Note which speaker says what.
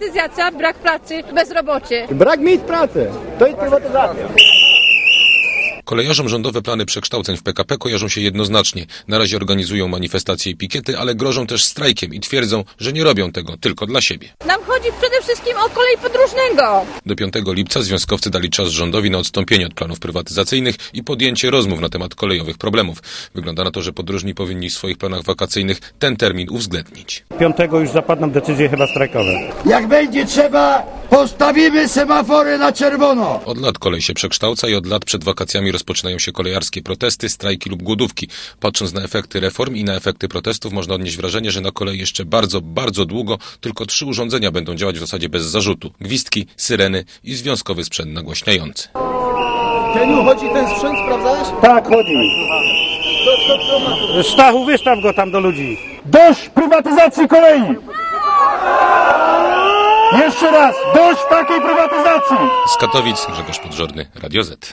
Speaker 1: prywatyzacja, brak pracy, bezrobocie.
Speaker 2: Brak miejsc pracy, to jest prywatyzacja.
Speaker 3: Kolejarzom rządowe plany przekształceń w PKP kojarzą się jednoznacznie. Na razie organizują manifestacje i pikiety, ale grożą też strajkiem i twierdzą, że nie robią tego tylko dla siebie.
Speaker 1: Nam chodzi przede wszystkim o kolej podróżnego.
Speaker 3: Do 5 lipca związkowcy dali czas rządowi na odstąpienie od planów prywatyzacyjnych i podjęcie rozmów na temat kolejowych problemów. Wygląda na to, że podróżni powinni w swoich planach wakacyjnych ten termin uwzględnić.
Speaker 4: 5 już zapadną decyzje chyba strajkowe.
Speaker 2: Jak będzie trzeba, postawimy semafory na czerwono.
Speaker 3: Od lat kolej się przekształca i od lat przed wakacjami rozpoczynają się kolejarskie protesty, strajki lub głodówki. Patrząc na efekty reform i na efekty protestów, można odnieść wrażenie, że na kolei jeszcze bardzo, bardzo długo tylko 3 urządzenia będą działać w zasadzie bez zarzutu. Gwizdki, syreny i związkowy sprzęt nagłaśniający.
Speaker 2: Keniu, chodzi ten sprzęt, sprawdzałeś?
Speaker 4: Tak, chodzi. Stachu, wystaw go tam do ludzi.
Speaker 2: Dość prywatyzacji kolei! Jeszcze raz, dość takiej prywatyzacji!
Speaker 3: Z Katowic Grzegorz Podżorny, Radio Z.